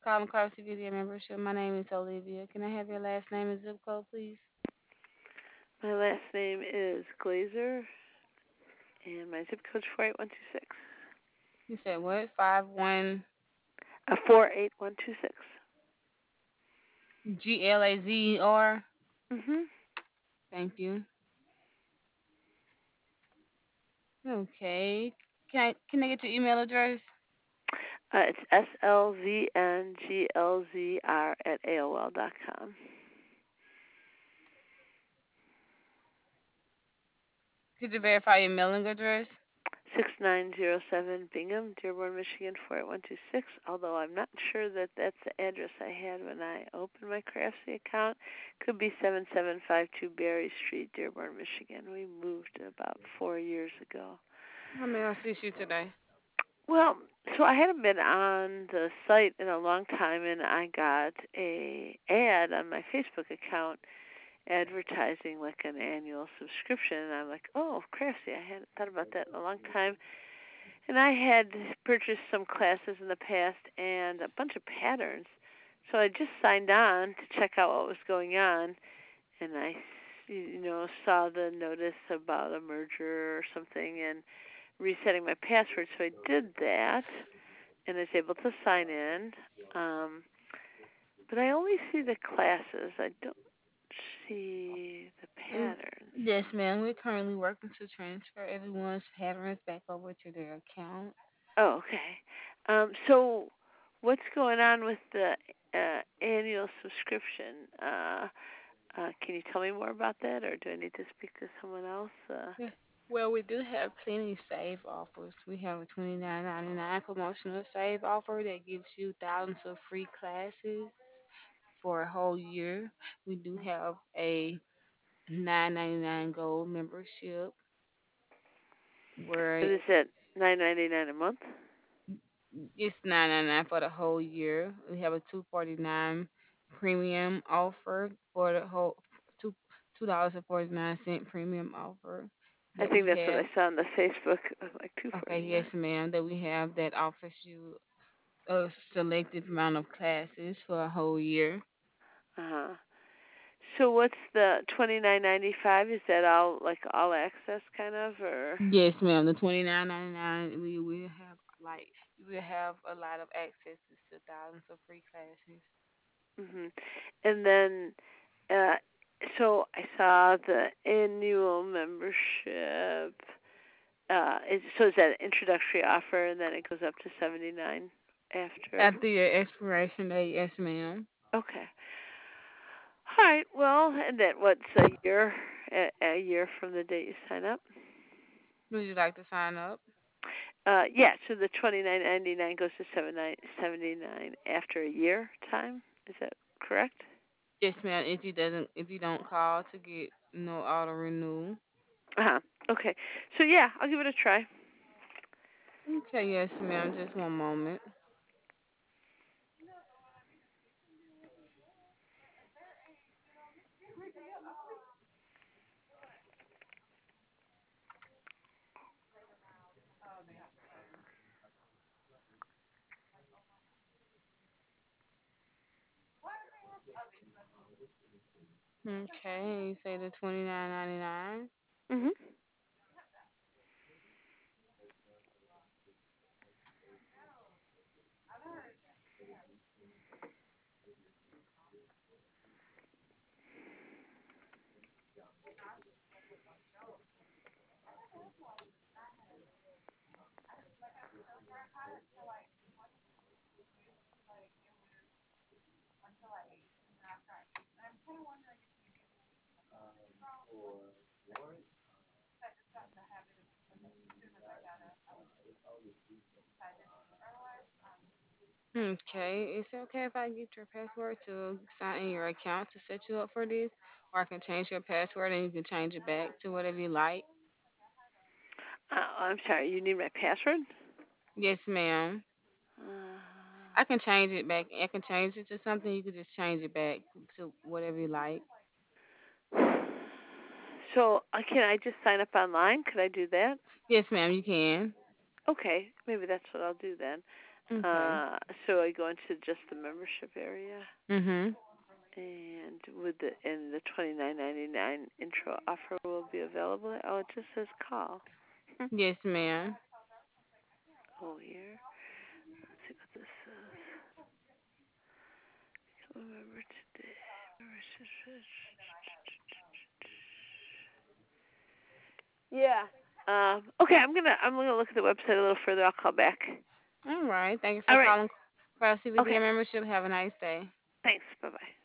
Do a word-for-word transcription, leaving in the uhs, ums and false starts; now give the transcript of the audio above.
calling Carlos to get your membership. My name is Olivia. Can I have your last name and zip code, please? My last name is Glazer, and my zip code is four eight one two six. You said what? Five one Uh, four eight one two six. G L A Z E R. Mhm. Thank you. Okay. Can I can I get your email address? Uh, it's S L V N G L Z R at A O L dot com. Could you verify your mailing address? six nine zero seven Bingham, Dearborn, Michigan four eight one two six. Although I'm not sure that that's the address I had when I opened my Craftsy account. Could be seven seven five two Berry Street, Dearborn, Michigan. We moved about four years ago. How may I assist you today? Well, so I hadn't been on the site in a long time, and I got a ad on my Facebook account advertising like an annual subscription, and I'm like, oh, Craftsy, I hadn't thought about that in a long time. And I had purchased some classes in the past and a bunch of patterns, so I just signed on to check out what was going on, and I, you know, saw the notice about a merger or something, and resetting my password. So I did that and is able to sign in. Um, but I only see the classes. I don't see the Mm, patterns. Yes, ma'am. We're currently working to transfer everyone's patterns back over to their account. Oh, okay. Um, so what's going on with the uh, annual subscription? Uh, uh, can you tell me more about that, or do I need to speak to someone else? Uh, Yeah. Well, we do have plenty save offers. We have a twenty-nine ninety-nine promotional save offer that gives you thousands of free classes for a whole year. We do have a nine ninety-nine gold membership where what is it? Nine ninety nine a month. it's nine ninety-nine for the whole year. We have a two forty-nine premium offer for the whole two two dollars and forty nine cent premium offer I that think we that's what have. I saw on the Facebook, like two Okay, forty nine. yes, ma'am. That we have that offers you a selected amount of classes for a whole year. Uh huh. So what's the twenty nine ninety five? Is that all like all access kind of, or? Yes, ma'am. The twenty nine ninety nine. We will have like you will have a lot of accesses to thousands of free classes. Mhm. And then, uh, so I saw the annual membership. Uh, is, so is that an introductory offer, and then it goes up to seventy nine after? After your expiration date, yes, ma'am. Okay. All right. Well, and then what's a year? A, a year from the date you sign up? Would you like to sign up? Uh, yeah. So the twenty nine ninety nine goes to seventy nine after a year time. Is that correct? Yes, ma'am. If you doesn't, if you don't call to get no auto renewal. Uh huh. Okay. So yeah, I'll give it a try. Okay, yes, ma'am. Just one moment. Okay, you say the twenty nine ninety nine. Mhm. Okay, is it okay if I get your password to sign in your account to set you up for this? Or I can change your password and you can change it back to whatever you like. Uh, I'm sorry. You need my password? Yes, ma'am. Uh, I can change it back. I can change it to something. You can just change it back to whatever you like. so uh, can I just sign up online? Could I do that? Yes, ma'am, you can. Okay, maybe that's what I'll do then. Okay. Uh, so I go into just the membership area, Mhm. and with the and the twenty nine ninety nine intro offer will be available. Oh, it just says call. Yes, ma'am. Oh, here. Let's see what this says. Remember today. Yeah. Um, okay, I'm gonna I'm gonna look at the website a little further. I'll call back. All right. Thank you for All right. calling Cross C B D Okay. membership. Have a nice day. Thanks. Bye bye.